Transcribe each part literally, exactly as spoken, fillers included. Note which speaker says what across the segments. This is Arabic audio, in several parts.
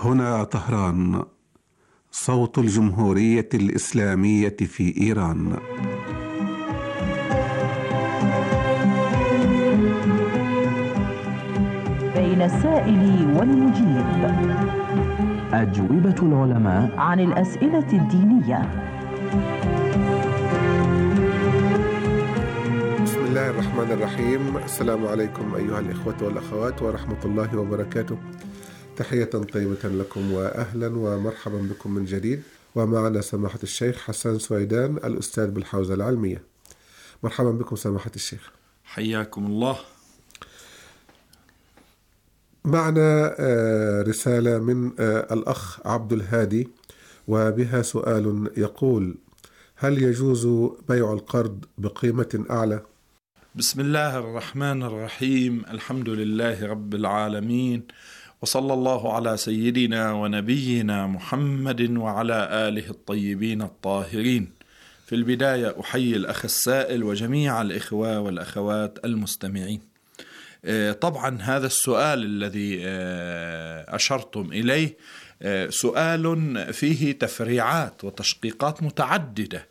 Speaker 1: هنا طهران، صوت الجمهورية الإسلامية في إيران.
Speaker 2: بين السائل والمجيب،
Speaker 3: أجوبة العلماء
Speaker 2: عن الأسئلة الدينية.
Speaker 4: بسم الله الرحمن الرحيم. السلام عليكم أيها الإخوة والأخوات ورحمة الله وبركاته. تحية طيبة لكم وأهلا ومرحبا بكم من جديد، ومعنا سماحة الشيخ حسن سويدان الأستاذ بالحوزة العلمية. مرحبا بكم سماحة الشيخ.
Speaker 5: حياكم الله.
Speaker 4: معنا رسالة من الأخ عبد الهادي، وبها سؤال يقول: هل يجوز بيع القرض بقيمة أعلى؟
Speaker 5: بسم الله الرحمن الرحيم. الحمد لله رب العالمين، وصلى الله على سيدنا ونبينا محمد وعلى آله الطيبين الطاهرين. في البداية أحيي الأخ السائل وجميع الإخوة والأخوات المستمعين. طبعا هذا السؤال الذي أشرتم إليه سؤال فيه تفريعات وتشقيقات متعددة.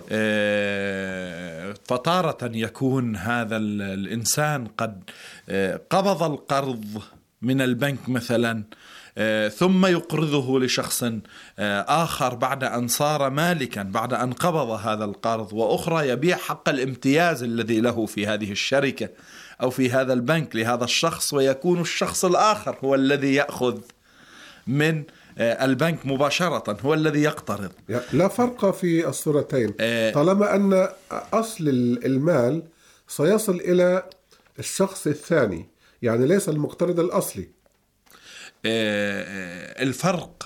Speaker 5: فتارة يكون هذا الإنسان قد قبض القرض من البنك مثلا، ثم يقرضه لشخص آخر بعد أن صار مالكا، بعد أن قبض هذا القرض، وأخرى يبيع حق الامتياز الذي له في هذه الشركة أو في هذا البنك لهذا الشخص، ويكون الشخص الآخر هو الذي يأخذ من البنك مباشرة، هو الذي يقترض.
Speaker 4: لا فرق في الصورتين طالما أن أصل المال سيصل إلى الشخص الثاني، يعني ليس المقترض الأصلي.
Speaker 5: الفرق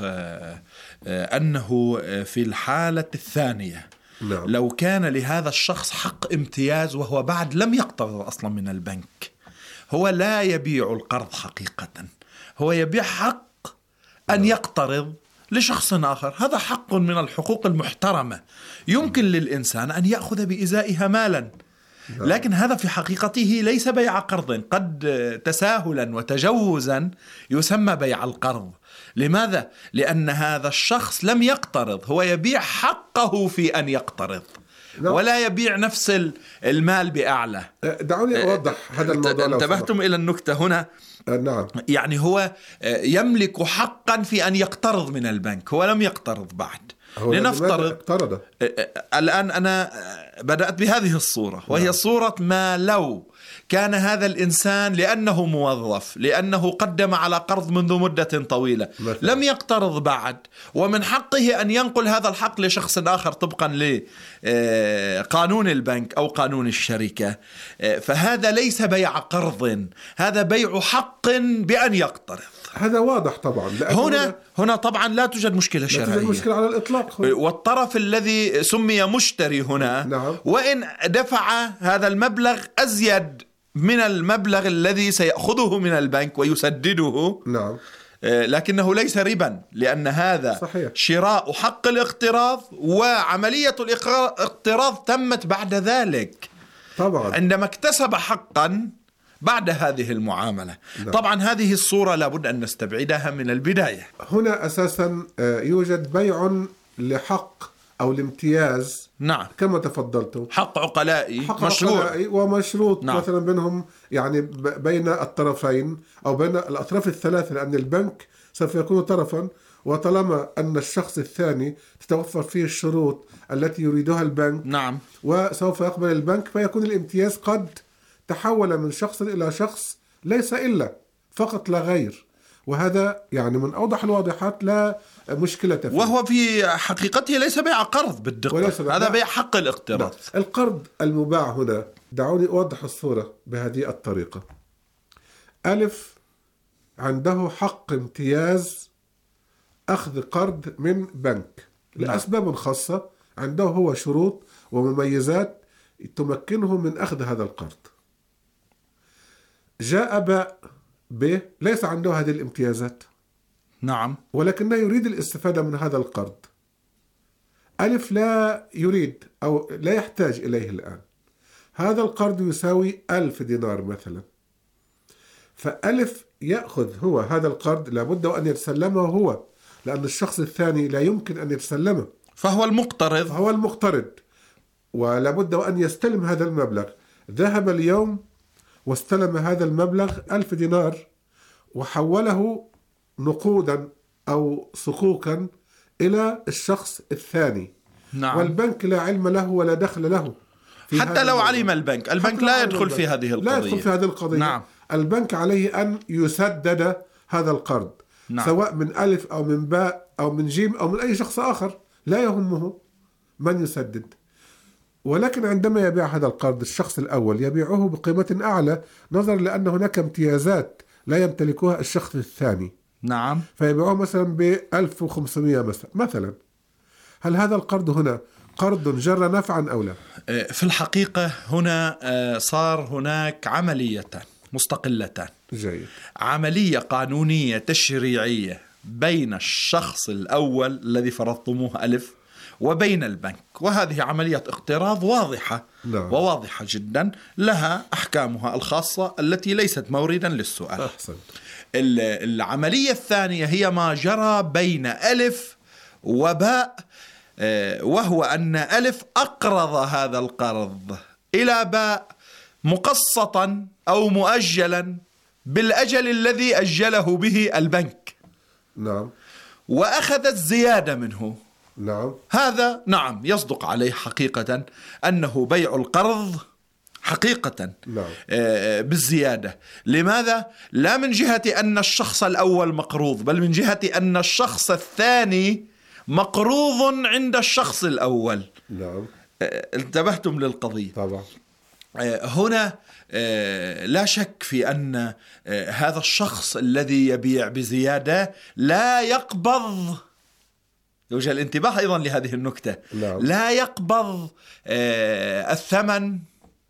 Speaker 5: أنه في الحالة الثانية، نعم، لو كان لهذا الشخص حق امتياز وهو بعد لم يقترض أصلا من البنك، هو لا يبيع القرض حقيقة، هو يبيع حق أن يقترض لشخص آخر. هذا حق من الحقوق المحترمة يمكن للإنسان أن يأخذ بإزائها مالا، لكن هذا في حقيقته ليس بيع قرض، قد تساهلا وتجوزا يسمى بيع القرض. لماذا؟ لأن هذا الشخص لم يقترض، هو يبيع حقه في أن يقترض، ولا يبيع نفس المال بأعلى.
Speaker 4: دعوني أوضح هذا الموضوع.
Speaker 5: انتبهتم إلى النكتة هنا؟
Speaker 4: نعم.
Speaker 5: يعني هو يملك حقا في أن يقترض من البنك، هو لم يقترض بعد. لنفترض الآن أنا بدأت بهذه الصورة، وهي نعم. صورة ما لو كان هذا الإنسان لأنه موظف، لأنه قدم على قرض منذ مدة طويلة، مثلا. لم يقترض بعد، ومن حقه أن ينقل هذا الحق لشخص آخر طبقا لقانون البنك أو قانون الشركة، فهذا ليس بيع قرض، هذا بيع حق بأن يقترض.
Speaker 4: هذا واضح طبعا.
Speaker 5: هنا هنا طبعا لا توجد مشكلة شرعية، لا توجد
Speaker 4: مشكلة على الإطلاق.
Speaker 5: والطرف الذي سمي مشتري هنا، نعم. وإن دفع هذا المبلغ أزيد من المبلغ الذي سيأخذه من البنك ويسدده،
Speaker 4: نعم،
Speaker 5: لكنه ليس ربا، لأن هذا
Speaker 4: صحيح.
Speaker 5: شراء حق الاقتراض، وعملية الاقتراض تمت بعد ذلك
Speaker 4: طبعا
Speaker 5: عندما اكتسب حقا بعد هذه المعاملة. نعم. طبعا هذه الصورة لابد أن نستبعدها من البداية.
Speaker 4: هنا أساسا يوجد بيع لحق أو الامتياز،
Speaker 5: نعم،
Speaker 4: كما تفضلتم،
Speaker 5: حق عقلائي
Speaker 4: حق
Speaker 5: مشروع
Speaker 4: عقلائي ومشروط، نعم. مثلا بينهم، يعني بين الطرفين أو بين الأطراف الثلاثة، لأن البنك سوف يكون طرفا، وطالما أن الشخص الثاني تتوفر فيه الشروط التي يريدها البنك،
Speaker 5: نعم،
Speaker 4: وسوف يقبل البنك، فيكون الامتياز قد تحول من شخص إلى شخص، ليس إلا فقط لا غير. وهذا يعني من أوضح الواضحات، لا مشكلة فيه،
Speaker 5: وهو في حقيقته ليس بيع قرض بالدقة، هذا بيع حق الاقتراض.
Speaker 4: القرض المباع هنا، دعوني أوضح الصورة بهذه الطريقة. ألف عنده حق امتياز أخذ قرض من بنك لأسباب خاصة، عنده هو شروط ومميزات تمكنه من أخذ هذا القرض. جاء باء ب ليس عنده هذه الامتيازات،
Speaker 5: نعم،
Speaker 4: ولكنه يريد الاستفادة من هذا القرض. ألف لا يريد أو لا يحتاج إليه الآن. هذا القرض يساوي ألف دينار مثلا، فألف يأخذ هو هذا القرض، لابد أن يتسلمه هو، لأن الشخص الثاني لا يمكن أن يتسلمه،
Speaker 5: فهو المقترض
Speaker 4: فهو المقترض، ولابد أن يستلم هذا المبلغ. ذهب اليوم واستلم هذا المبلغ ألف دينار وحوله نقودا أو صكوكا إلى الشخص الثاني.
Speaker 5: نعم.
Speaker 4: والبنك لا علم له ولا دخل له،
Speaker 5: حتى لو علم البنك البنك لا يدخل في هذه القضية.
Speaker 4: لا يدخل في هذه القضية.
Speaker 5: نعم.
Speaker 4: البنك عليه أن يسدد هذا القرض. نعم. سواء من ألف أو من باء أو من جيم أو من أي شخص آخر، لا يهمه من يسدد. ولكن عندما يبيع هذا القرض الشخص الأول يبيعه بقيمة أعلى، نظرا لأن هناك امتيازات لا يمتلكها الشخص الثاني.
Speaker 5: نعم.
Speaker 4: فيبيعه مثلا ب ألف وخمسمائة مثلا مثلا هل هذا القرض هنا قرض جر نفعا أو لا؟
Speaker 5: في الحقيقة هنا صار هناك عمليتان مستقلتان.
Speaker 4: جيد.
Speaker 5: عملية قانونية تشريعية بين الشخص الأول الذي فرضتموه ألف وبين البنك، وهذه عملية اقتراض واضحة. نعم. وواضحة جدا، لها أحكامها الخاصة التي ليست موردا للسؤال.
Speaker 4: أحسنت.
Speaker 5: العملية الثانية هي ما جرى بين ألف وباء، وهو أن ألف أقرض هذا القرض إلى باء مقسطا أو مؤجلا بالأجل الذي أجله به البنك.
Speaker 4: نعم.
Speaker 5: وأخذ الزيادة منه.
Speaker 4: نعم.
Speaker 5: هذا نعم يصدق عليه حقيقة أنه بيع القرض حقيقة.
Speaker 4: نعم.
Speaker 5: بالزيادة. لماذا؟ لا من جهة أن الشخص الأول مقروض، بل من جهة أن الشخص الثاني مقروض عند الشخص الأول.
Speaker 4: نعم.
Speaker 5: انتبهتم للقضية؟
Speaker 4: طبعا.
Speaker 5: هنا لا شك في أن هذا الشخص الذي يبيع بزيادة لا يقبض، يوجد الانتباه أيضا لهذه النكتة.
Speaker 4: نعم.
Speaker 5: لا يقبض الثمن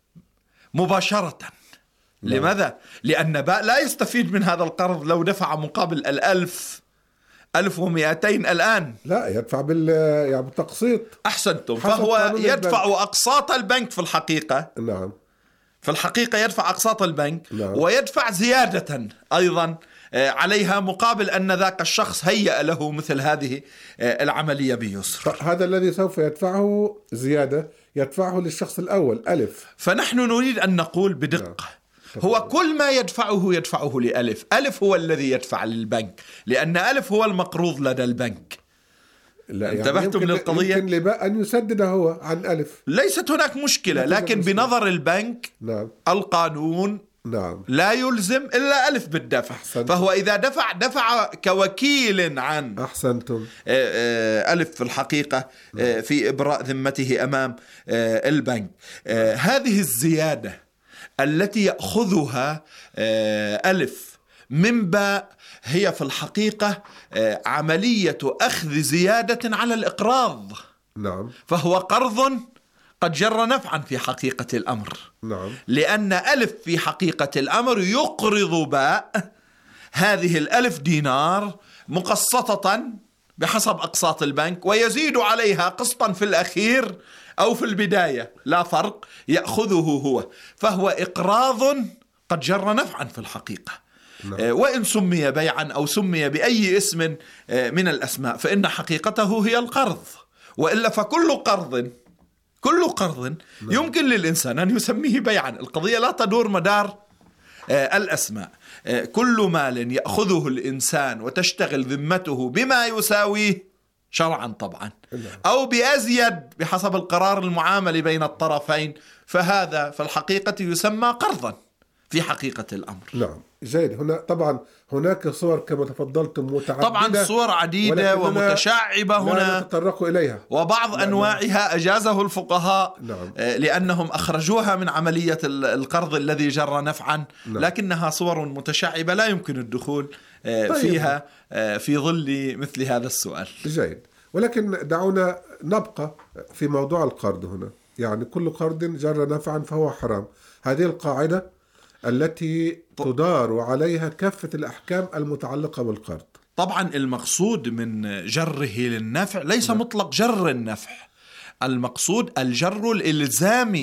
Speaker 5: مباشرة. نعم. لماذا؟ لأن باء لا يستفيد من هذا القرض لو دفع مقابل الألف ألف ومئتين الآن.
Speaker 4: لا، يدفع بال يعني بالتقسيط.
Speaker 5: أحسنتم. فهو يدفع البنك. أقساط البنك في الحقيقة.
Speaker 4: نعم.
Speaker 5: في الحقيقة يدفع أقساط البنك.
Speaker 4: نعم.
Speaker 5: ويدفع زيادة أيضا عليها مقابل أن ذاك الشخص هيأ له مثل هذه العملية بيسر.
Speaker 4: هذا الذي سوف يدفعه زيادة يدفعه للشخص الأول ألف.
Speaker 5: فنحن نريد أن نقول بدقة. نعم. هو كل ما يدفعه يدفعه لألف. ألف هو الذي يدفع للبنك، لأن ألف هو المقروض لدى البنك.
Speaker 4: لا،
Speaker 5: انتبهتم
Speaker 4: يعني
Speaker 5: للقضية؟
Speaker 4: يمكن لباء أن يسدد هو عن ألف.
Speaker 5: ليست هناك مشكلة، لكن مشكلة. بنظر البنك.
Speaker 4: نعم.
Speaker 5: القانون.
Speaker 4: نعم.
Speaker 5: لا يلزم إلا ألف بالدفع. أحسنتم. فهو إذا دفع دفع كوكيل عن.
Speaker 4: أحسنتم.
Speaker 5: ألف في الحقيقة في إبراء ذمته أمام البنك. هذه الزيادة التي يأخذها ألف من باء هي في الحقيقة عملية أخذ زيادة على الإقراض.
Speaker 4: نعم.
Speaker 5: فهو قرض قد جر نفعا في حقيقة الأمر.
Speaker 4: نعم.
Speaker 5: لأن ألف في حقيقة الأمر يقرض باء هذه الألف دينار مقسطة بحسب أقساط البنك، ويزيد عليها قسطا في الأخير أو في البداية، لا فرق، يأخذه هو. فهو إقراض قد جر نفعا في الحقيقة. نعم. وإن سمي بيعا أو سمي بأي اسم من الأسماء فإن حقيقته هي القرض. وإلا فكل قرض كل قرض نعم. يمكن للإنسان أن يسميه بيعا. القضية لا تدور مدار الأسماء. كل مال يأخذه الإنسان وتشتغل ذمته بما يساويه شرعا طبعا أو بأزيد بحسب القرار المعامل بين الطرفين، فهذا في الحقيقة يسمى قرضا في حقيقة الأمر.
Speaker 4: نعم. جيد. هنا طبعا هناك صور كما تفضلتم متعددة،
Speaker 5: طبعا صور عديدة ومتشعبة هنا
Speaker 4: نتطرق إليها،
Speaker 5: وبعض نعم. أنواعها أجازه الفقهاء
Speaker 4: نعم.
Speaker 5: لأنهم أخرجوها من عملية القرض الذي جر نفعا نعم. لكنها صور متشعبة لا يمكن الدخول فيها طيب. في ظل مثل هذا السؤال.
Speaker 4: جيد. ولكن دعونا نبقى في موضوع القرض هنا. يعني كل قرض جر نفعا فهو حرام. هذه القاعدة التي تدار عليها كافة الأحكام المتعلقة بالقرض.
Speaker 5: طبعا المقصود من جره للنفع ليس نعم. مطلق جر النفع، المقصود الجر الإلزامي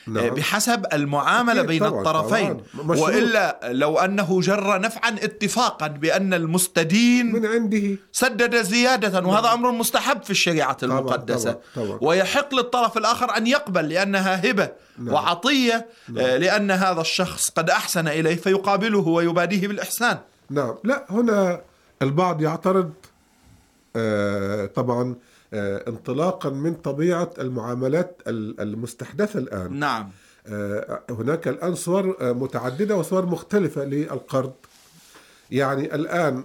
Speaker 4: نعم.
Speaker 5: بحسب المعاملة بين
Speaker 4: طبعاً
Speaker 5: الطرفين
Speaker 4: طبعاً.
Speaker 5: وإلا لو أنه جر نفعا اتفاقا بأن المستدين
Speaker 4: من عنده
Speaker 5: سدد زيادة، وهذا أمر مستحب في الشريعة
Speaker 4: طبعاً
Speaker 5: المقدسة.
Speaker 4: طبعاً طبعاً.
Speaker 5: ويحق للطرف الآخر أن يقبل لأنها هبة
Speaker 4: نعم.
Speaker 5: وعطية
Speaker 4: نعم.
Speaker 5: لأن هذا الشخص قد أحسن إليه فيقابله ويباديه بالإحسان.
Speaker 4: نعم. لا، هنا البعض يعترض آه طبعا آه انطلاقا من طبيعة المعاملات المستحدثة الآن.
Speaker 5: نعم.
Speaker 4: آه هناك الآن صور آه متعددة وصور مختلفة للقرض. يعني الآن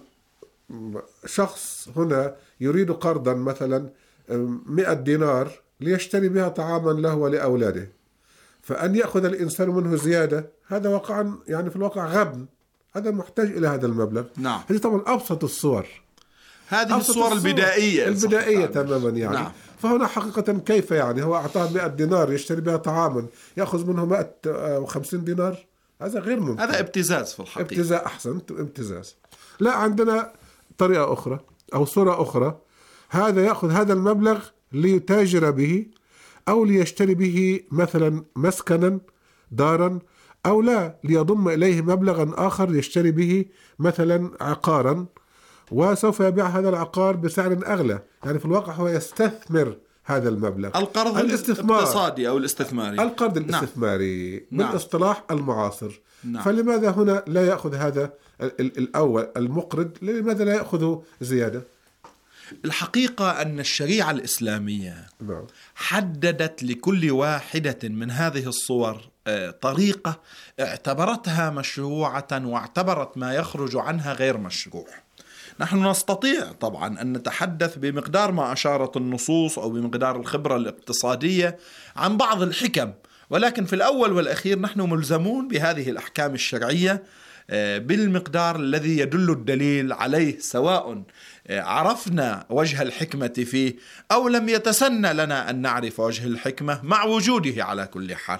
Speaker 4: شخص هنا يريد قرضا مثلا مئة دينار ليشتري بها طعاما له ولأولاده، فأن يأخذ الإنسان منه زيادة هذا واقعا يعني في الواقع غبن، هذا محتاج إلى هذا المبلغ.
Speaker 5: نعم.
Speaker 4: هذه طبعا أبسط الصور،
Speaker 5: هذه الصور البدائية
Speaker 4: البدائية تماما يعني.
Speaker 5: نعم.
Speaker 4: فهنا حقيقة كيف يعني هو أعطاه مئة دينار يشتري بها طعاما يأخذ منه مئة وخمسين دينار، هذا غير ممكن.
Speaker 5: هذا ابتزاز في الحقيقة.
Speaker 4: ابتزاز، أحسنت، ابتزاز. لا، عندنا طريقة أخرى أو صورة أخرى، هذا يأخذ هذا المبلغ ليتاجر به أو ليشتري به مثلا مسكنا دارا، أو لا ليضم إليه مبلغا آخر يشتري به مثلا عقارا، وسوف يبيع هذا العقار بسعر أغلى. يعني في الواقع هو يستثمر هذا المبلغ.
Speaker 5: القرض الاقتصادي أو الاستثماري.
Speaker 4: القرض الاستثماري
Speaker 5: نعم.
Speaker 4: بالاصطلاح المعاصر.
Speaker 5: نعم.
Speaker 4: فلماذا هنا لا يأخذ هذا الأول المقرض، لماذا لا يأخذه زيادة؟
Speaker 5: الحقيقة أن الشريعة الإسلامية
Speaker 4: نعم.
Speaker 5: حددت لكل واحدة من هذه الصور طريقة اعتبرتها مشروعة واعتبرت ما يخرج عنها غير مشروع. نحن نستطيع طبعا أن نتحدث بمقدار ما أشارت النصوص أو بمقدار الخبرة الاقتصادية عن بعض الحكم، ولكن في الأول والأخير نحن ملزمون بهذه الأحكام الشرعية بالمقدار الذي يدل الدليل عليه، سواء عرفنا وجه الحكمة فيه أو لم يتسنى لنا أن نعرف وجه الحكمة مع وجوده على كل حال.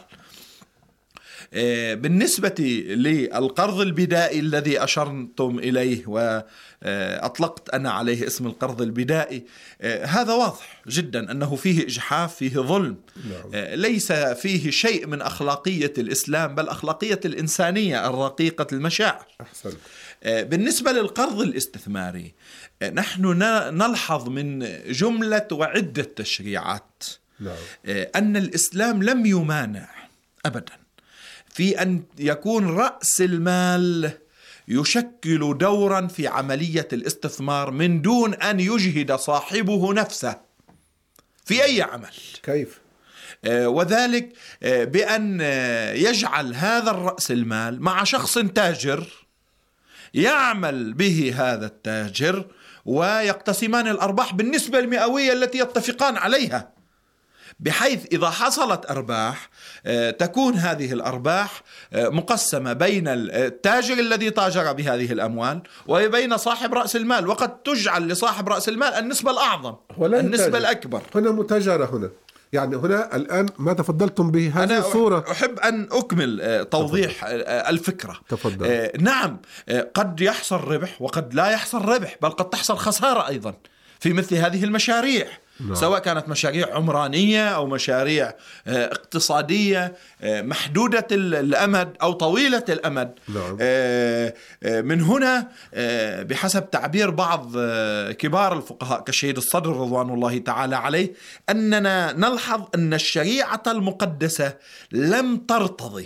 Speaker 5: بالنسبة للقرض البدائي الذي أشرتم إليه وأطلقت أنا عليه اسم القرض البدائي، هذا واضح جدا أنه فيه إجحاف، فيه ظلم. نعم. ليس فيه شيء من أخلاقية الإسلام، بل أخلاقية الإنسانية الرقيقة المشاعر.
Speaker 4: أحسن.
Speaker 5: بالنسبة للقرض الاستثماري، نحن نلحظ من جملة وعدة تشريعات
Speaker 4: نعم.
Speaker 5: أن الإسلام لم يمانع أبدا في أن يكون رأس المال يشكل دورا في عملية الاستثمار من دون أن يجهد صاحبه نفسه في أي عمل.
Speaker 4: كيف؟
Speaker 5: وذلك بأن يجعل هذا الرأس المال مع شخص تاجر يعمل به هذا التاجر ويقتسمان الأرباح بالنسبة المئوية التي يتفقان عليها، بحيث إذا حصلت أرباح تكون هذه الأرباح مقسمة بين التاجر الذي تاجر بهذه الأموال وبين صاحب رأس المال، وقد تجعل لصاحب رأس المال النسبة الأعظم، النسبة تاجر. الأكبر.
Speaker 4: هنا متاجرة هنا، يعني هنا الآن ما تفضلتم به هذه الصورة.
Speaker 5: أحب أن أكمل توضيح تفضل. الفكرة.
Speaker 4: تفضل.
Speaker 5: نعم، قد يحصل ربح وقد لا يحصل ربح، بل قد تحصل خسارة أيضا في مثل هذه المشاريع. نعم. سواء كانت مشاريع عمرانية أو مشاريع اقتصادية محدودة الأمد أو طويلة الأمد.
Speaker 4: نعم.
Speaker 5: من هنا بحسب تعبير بعض كبار الفقهاء كالشهيد الصدر رضوان الله تعالى عليه، أننا نلحظ أن الشريعة المقدسة لم ترتضي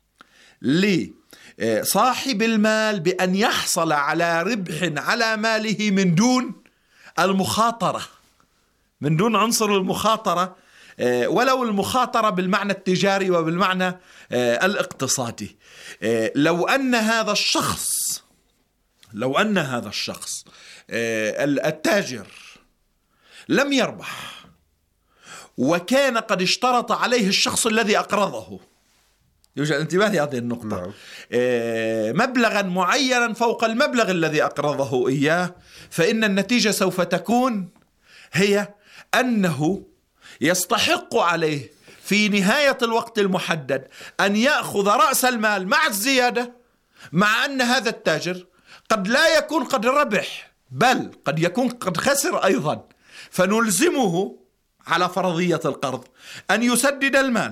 Speaker 5: لصاحب المال بأن يحصل على ربح على ماله من دون المخاطرة، من دون عنصر المخاطرة، ولو المخاطرة بالمعنى التجاري وبالمعنى الاقتصادي. لو أن هذا الشخص لو أن هذا الشخص التاجر لم يربح وكان قد اشترط عليه الشخص الذي أقرضه، يوجد انتباه لهذه النقطة. نعم. مبلغا معينا فوق المبلغ الذي أقرضه إياه، فإن النتيجة سوف تكون هي أنه يستحق عليه في نهاية الوقت المحدد أن يأخذ رأس المال مع الزيادة، مع أن هذا التاجر قد لا يكون قد ربح بل قد يكون قد خسر أيضا، فنلزمه على فرضية القرض أن يسدد المال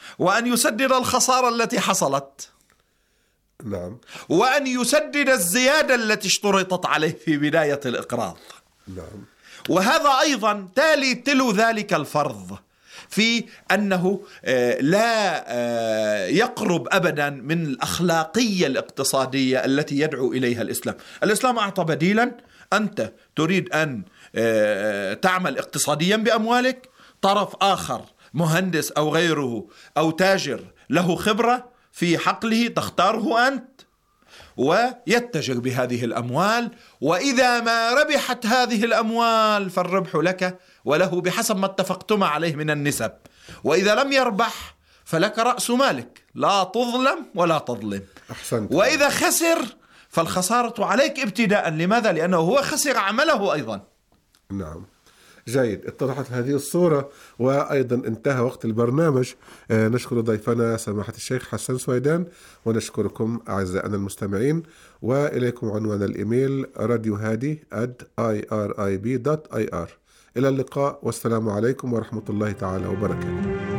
Speaker 5: وأن يسدد الخسارة التي حصلت.
Speaker 4: نعم.
Speaker 5: وأن يسدد الزيادة التي اشترطت عليه في بداية الإقراض.
Speaker 4: نعم.
Speaker 5: وهذا أيضا تالي تلو ذلك الفرض في أنه لا يقرب أبدا من الأخلاقية الاقتصادية التي يدعو إليها الإسلام. الإسلام أعطى بديلا، أنت تريد أن تعمل اقتصاديا بأموالك، طرف آخر مهندس أو غيره أو تاجر له خبرة في حقله تختاره أنت ويتجر بهذه الأموال، وإذا ما ربحت هذه الأموال فالربح لك وله بحسب ما اتفقتما عليه من النسب، وإذا لم يربح فلك رأس مالك، لا تظلم ولا تظلم.
Speaker 4: أحسنت.
Speaker 5: وإذا خسر فالخسارة عليك ابتداء. لماذا؟ لأنه هو خسر عمله أيضا.
Speaker 4: نعم. جيد، اتضحت هذه الصورة وأيضا انتهى وقت البرنامج. آه نشكر ضيفنا سماحة الشيخ حسن سويدان، ونشكركم أعزائنا المستمعين، وإليكم عنوان الإيميل راديو هادي آت آي آر آي بي دوت آي آر. إلى اللقاء والسلام عليكم ورحمة الله تعالى وبركاته.